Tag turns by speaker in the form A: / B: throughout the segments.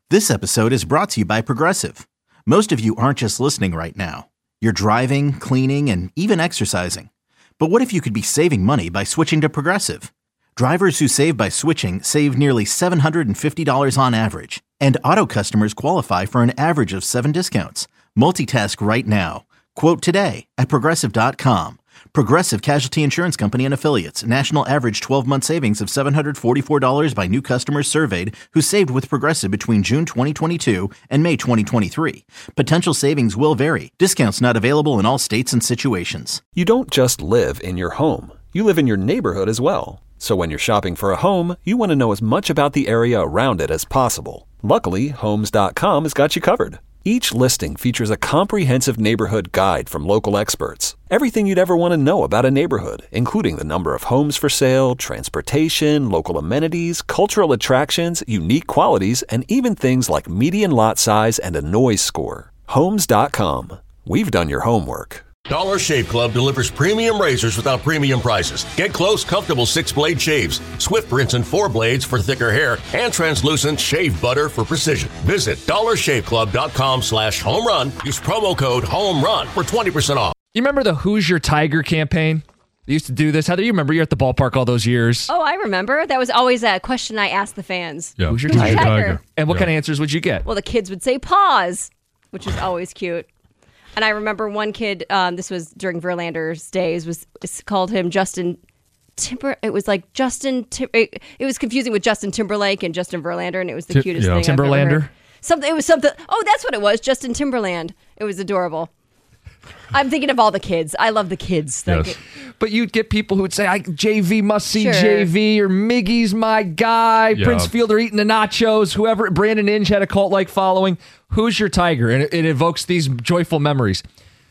A: This episode is brought to you by Progressive. Most of you aren't just listening right now. You're driving, cleaning, and even exercising. But what if you could be saving money by switching to Progressive? Drivers who save by switching save nearly $750 on average. And auto customers qualify for an average of 7 discounts. Multitask right now. Quote today at Progressive.com. Progressive Casualty Insurance Company and Affiliates. National average 12-month savings of $744 by new customers surveyed who saved with Progressive between June 2022 and May 2023. Potential savings will vary. Discounts not available in all states and situations.
B: You don't just live in your home. You live in your neighborhood as well. So when you're shopping for a home, you want to know as much about the area around it as possible. Luckily, Homes.com has got you covered. Each listing features a comprehensive neighborhood guide from local experts. Everything you'd ever want to know about a neighborhood, including the number of homes for sale, transportation, local amenities, cultural attractions, unique qualities, and even things like median lot size and a noise score. Homes.com. We've done your homework.
C: Dollar Shave Club delivers premium razors without premium prices. Get close, comfortable 6-blade shaves, swift rinse and 4 blades for thicker hair, and translucent shave butter for precision. Visit dollarshaveclub.com/homerun. Use promo code HOMERUN for 20% off.
D: You remember the Who's Your Tiger campaign? They used to do this. Heather, you remember you're at the ballpark all those years.
E: Oh, I remember. That was always a question I asked the fans.
F: Yeah.
D: Who's your
E: Who's your
D: tiger?
E: tiger?
D: And what kind of answers would you get?
E: Well, the kids would say paws, which was always cute. And I remember one kid, this was during Verlander's days, called him Justin Timber. It was like it was confusing with Justin Timberlake and Justin Verlander, and it was the cutest thing
D: Timberlander?
E: I've ever heard. It was something. Oh, that's what it was. Justin Timberland. It was adorable. I'm thinking of all the kids. I love the kids.
F: Yes.
D: But you'd get people who would say, JV must see
E: Sure.
D: JV, or Miggy's my guy,
F: Yeah.
D: Prince Fielder eating the nachos, whoever. Brandon Inge had a cult-like following. Who's your tiger? And it evokes these joyful memories.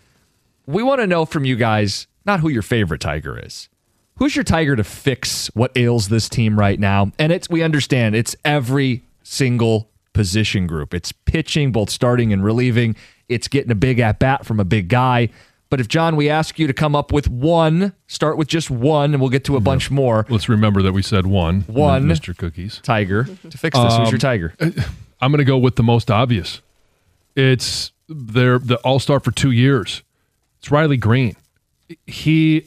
D: We want to know from you guys, not who your favorite tiger is. Who's your tiger to fix what ails this team right now? And we understand it's every single position group. It's pitching, both starting and relieving. It's getting a big at-bat from a big guy. But if, John, we ask you to come up with one, start with just one, and we'll get to a bunch more.
F: Let's remember that we said one.
D: One.
F: Mr. Cookies.
D: Tiger to fix this. Who's your tiger?
F: I'm going to go with the most obvious. It's the all-star for 2 years. It's Riley Green. He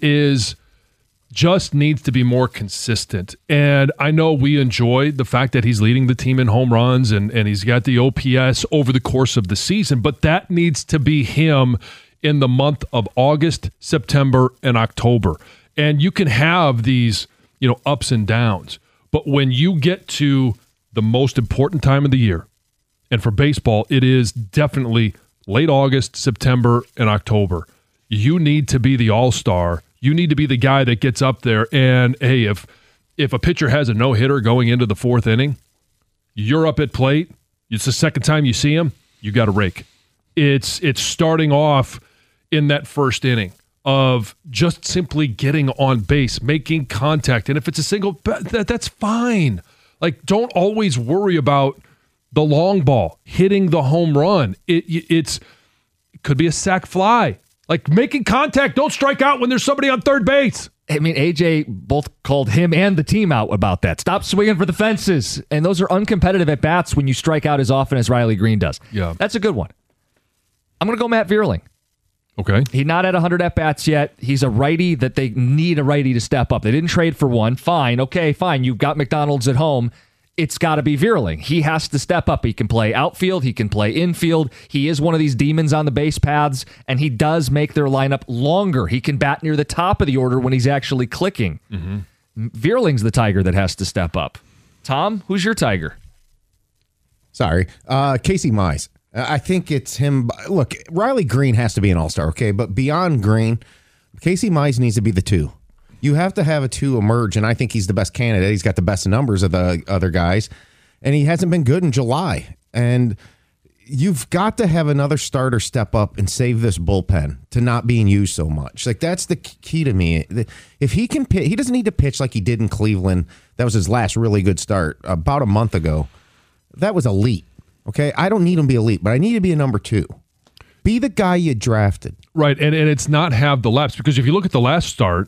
F: just needs to be more consistent. And I know we enjoy the fact that he's leading the team in home runs and he's got the OPS over the course of the season, but that needs to be him in the month of August, September, and October. And you can have these, ups and downs. But when you get to the most important time of the year, and for baseball, it is definitely late August, September, and October, you need to be the all-star. You need to be the guy that gets up there. And, hey, if a pitcher has a no-hitter going into the 4th inning, you're up at plate. It's the second time you see him. You got to rake. It's starting off in that first inning of just simply getting on base, making contact. And if it's a single, that's fine. Like, don't always worry about the long ball, hitting the home run. It could be a sac fly. Like, making contact, don't strike out when there's somebody on third base.
D: I mean, AJ both called him and the team out about that. Stop swinging for the fences. And those are uncompetitive at bats when you strike out as often as Riley Green does.
F: Yeah.
D: That's a good one. I'm going to go Matt Vierling.
F: Okay.
D: He's not at 100 at-bats yet. He's a righty that they need a righty to step up. They didn't trade for one. Fine. Okay, fine. You've got McDonald's at home. It's got to be Vierling. He has to step up. He can play outfield. He can play infield. He is one of these demons on the base paths, and he does make their lineup longer. He can bat near the top of the order when he's actually clicking. Mm-hmm. Vierling's the tiger that has to step up. Tom, who's your tiger?
G: Sorry. Casey Mize. I think it's him. Look, Riley Green has to be an all-star, okay? But beyond Green, Casey Mize needs to be the 2. You have to have a 2 emerge, and I think he's the best candidate. He's got the best numbers of the other guys, and he hasn't been good in July. And you've got to have another starter step up and save this bullpen to not being used so much. Like, that's the key to me. If he can pitch, he doesn't need to pitch like he did in Cleveland. That was his last really good start about a month ago. That was elite. Okay, I don't need him to be elite, but I need to be a number 2. Be the guy you drafted.
F: Right, and it's not have the lapse, because if you look at the last start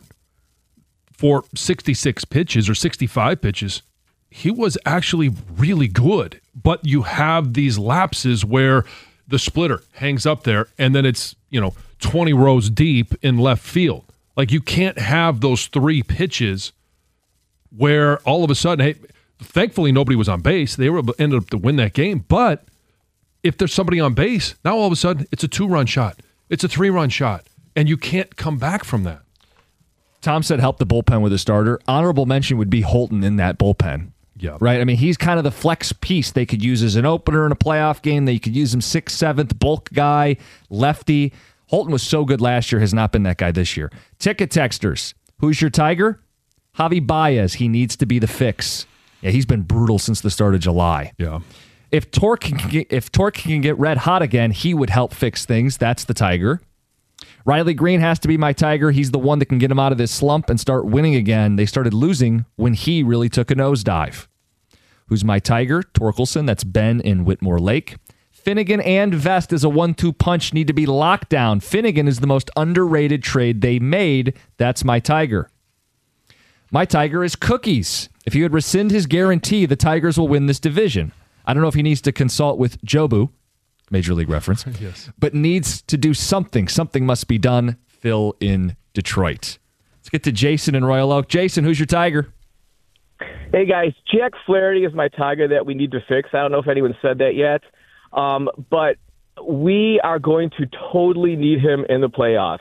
F: for 66 pitches or 65 pitches, he was actually really good but you have these lapses where the splitter hangs up there and then it's, 20 rows deep in left field. Like, you can't have those 3 pitches where all of a sudden, hey, thankfully nobody was on base. They ended up to win that game. But if there's somebody on base, now all of a sudden it's a 2-run shot. It's a 3-run shot. And you can't come back from that.
D: Tom said help the bullpen with a starter. Honorable mention would be Holton in that bullpen.
F: Yeah.
D: Right? I mean, he's kind of the flex piece they could use as an opener in a playoff game. They could use him 6th, 7th, bulk guy, lefty. Holton was so good last year, has not been that guy this year. Ticket texters. Who's your Tiger? Javi Baez. He needs to be the fix. Yeah, he's been brutal since the start of July.
F: Yeah.
D: If Torque can get red hot again, he would help fix things. That's the Tiger. Riley Green has to be my Tiger. He's the one that can get him out of this slump and start winning again. They started losing when he really took a nosedive. Who's my Tiger? Torkelson. That's Ben in Whitmore Lake. Finnegan and Vest as a 1-2 punch need to be locked down. Finnegan is the most underrated trade they made. That's my Tiger. My Tiger is Cookies. If he would rescind his guarantee, the Tigers will win this division. I don't know if he needs to consult with Jobu, Major League reference,
F: yes,
D: but needs to do something. Something must be done. Phil in Detroit. Let's get to Jason in Royal Oak. Jason, who's your Tiger?
H: Hey, guys. Jack Flaherty is my Tiger that we need to fix. I don't know if anyone said that yet. But we are going to totally need him in the playoffs.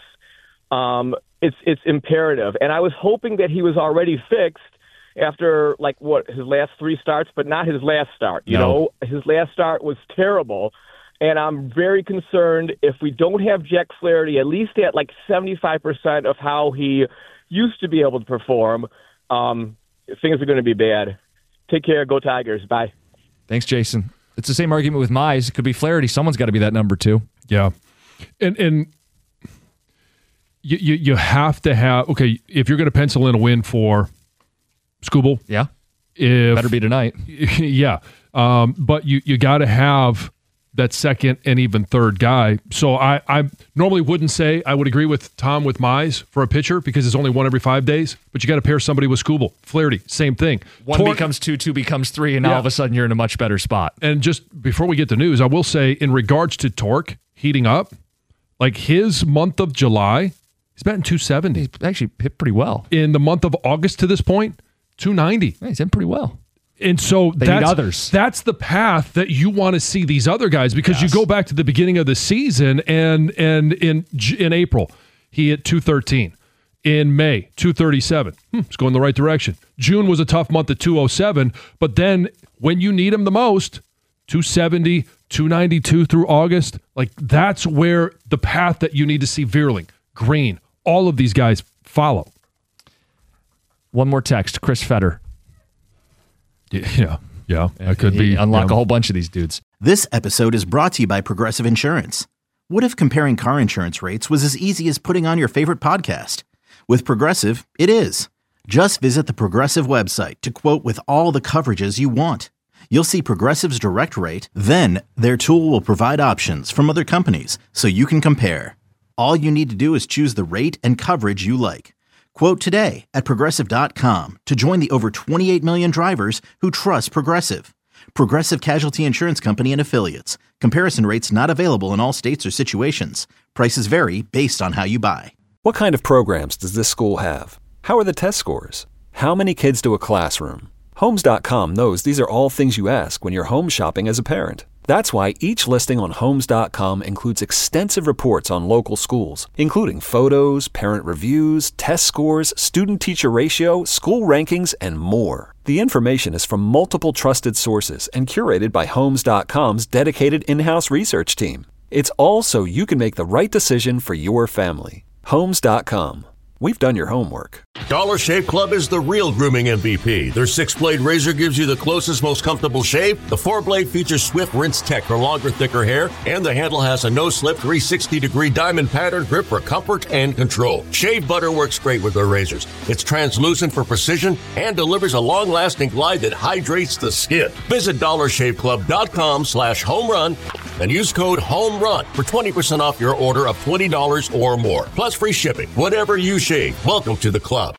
H: It's imperative. And I was hoping that he was already fixed after, his last 3 starts, but not his last start. You know, his last start was terrible. And I'm very concerned if we don't have Jack Flaherty at least at 75% of how he used to be able to perform, things are going to be bad. Take care. Go Tigers. Bye.
D: Thanks, Jason. It's the same argument with Mize. It could be Flaherty. Someone's got to be that number 2.
F: Yeah. And you have to have, okay, if you're going to pencil in a win for Skubal.
D: Yeah. Better be tonight.
F: Yeah. But you got to have that second and even third guy. So I normally wouldn't say I would agree with Tom with Mize for a pitcher because it's only 1 every 5 days, but you got to pair somebody with Skubal. Flaherty, same thing.
D: 1 becomes 2, 2 becomes 3, and now all of a sudden you're in a much better spot.
F: And just before we get to news, I will say in regards to Torque heating up, his month of July, he's batting 270.
D: He's actually hit pretty well.
F: In the month of August to this point, 290.
D: Yeah, he's in pretty well.
F: And so that's the path that you want to see these other guys because you go back to the beginning of the season and in April, he hit 213. In May, 237. It's going the right direction. June was a tough month at 207, but then when you need him the most, 270, 292 through August, that's where the path that you need to see Vierling, Green, all of these guys follow.
D: One more text, Chris Fetter.
F: Yeah. That could be.
D: Unlock a whole bunch of these dudes.
A: This episode is brought to you by Progressive Insurance. What if comparing car insurance rates was as easy as putting on your favorite podcast? With Progressive, it is. Just visit the Progressive website to quote with all the coverages you want. You'll see Progressive's direct rate, then their tool will provide options from other companies so you can compare. All you need to do is choose the rate and coverage you like. Quote today at Progressive.com to join the over 28 million drivers who trust Progressive. Progressive Casualty Insurance Company and Affiliates. Comparison rates not available in all states or situations. Prices vary based on how you buy.
B: What kind of programs does this school have? How are the test scores? How many kids do a classroom? Homes.com knows these are all things you ask when you're home shopping as a parent. That's why each listing on Homes.com includes extensive reports on local schools, including photos, parent reviews, test scores, student-teacher ratio, school rankings, and more. The information is from multiple trusted sources and curated by Homes.com's dedicated in-house research team. It's all so you can make the right decision for your family. Homes.com. We've done your homework.
C: Dollar Shave Club is the real grooming MVP. Their 6-blade razor gives you the closest, most comfortable shave. The 4-blade features Swift Rinse Tech for longer, thicker hair. And the handle has a no-slip 360-degree diamond pattern grip for comfort and control. Shave butter works great with their razors. It's translucent for precision and delivers a long-lasting glide that hydrates the skin. Visit DollarShaveClub.com/homerun and use code HOMERUN for 20% off your order of $20 or more. Plus free shipping. Whatever you shave, welcome to the club.